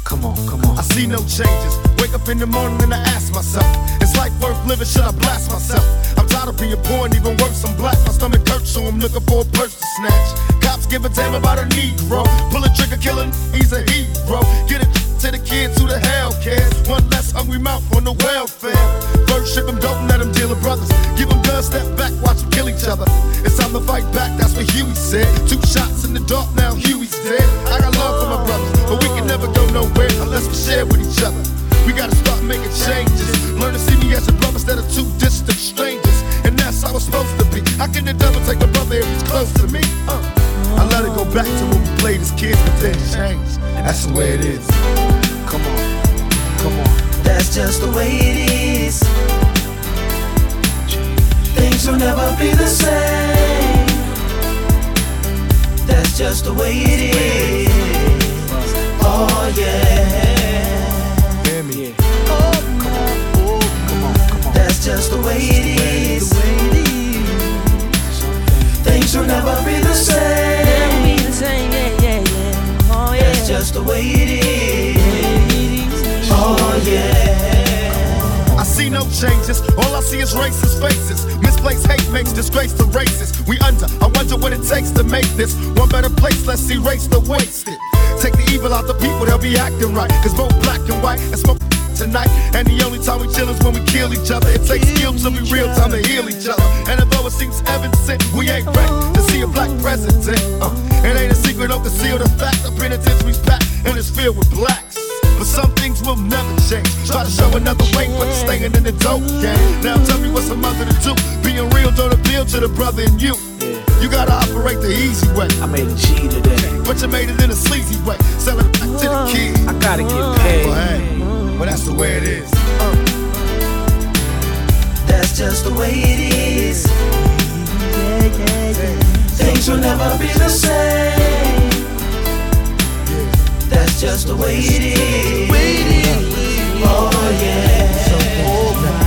Come on, come on. I see no changes. Wake up in the morning and I ask myself, is life worth living? Should I blast myself? I'm tired of being poor and even worse, I'm black. My stomach hurts, so I'm looking for a purse to snatch. Cops give a damn about a Negro. Pull a trigger, killing, he's a hero. Get it to the kids who the hell cares. One less hungry mouth on the welfare. First ship them, don't let them deal with brothers. Give them guns, step back, watch them kill each other. It's time to fight back, that's what Huey said. 2 shots in the dark, now Huey's dead. I got love for my brothers, but we can never go nowhere unless we share with each other. We gotta start making changes. Learn to see me as a brother instead of 2 distant strangers. And that's how it's supposed to be. How can the devil take my brother if he's close to me? I let it go back to when we played as kids, but then changed. That's the way it is. Come on, come on. That's just the way it is. Things will never be the same. That's just the way it is. Oh yeah. Hear me? Oh, come on, oh, come on, come on. That's just the way it is. Things will never be the same. That's just the way it is. Oh yeah. I see no changes, all I see is racist faces. Misplaced hate makes disgrace to races. We under, I wonder what it takes to make this one better place. Let's erase the wasted. Take the evil out the people, they'll be acting right. Cause both black and white and smoke tonight. And the only time we chill is when we kill each other. It takes skill to be real time to heal each other. And although it seems evident, we ain't ready to see a black president. It ain't a secret, don't conceal the fact. The penitentiary's packed and it's filled with blacks. But some things will never change. Try to show another way, but you're staying in the dope game. Now tell me what's a mother to do. Being real don't appeal to the brother in you. You gotta operate the easy way. I made a G today, But you made it in a sleazy way. Sell it back to the kids. I gotta get paid. Well, hey, well, that's the way it is. That's just the way it is. Things will never be the same. That's just the way it is. Oh yeah.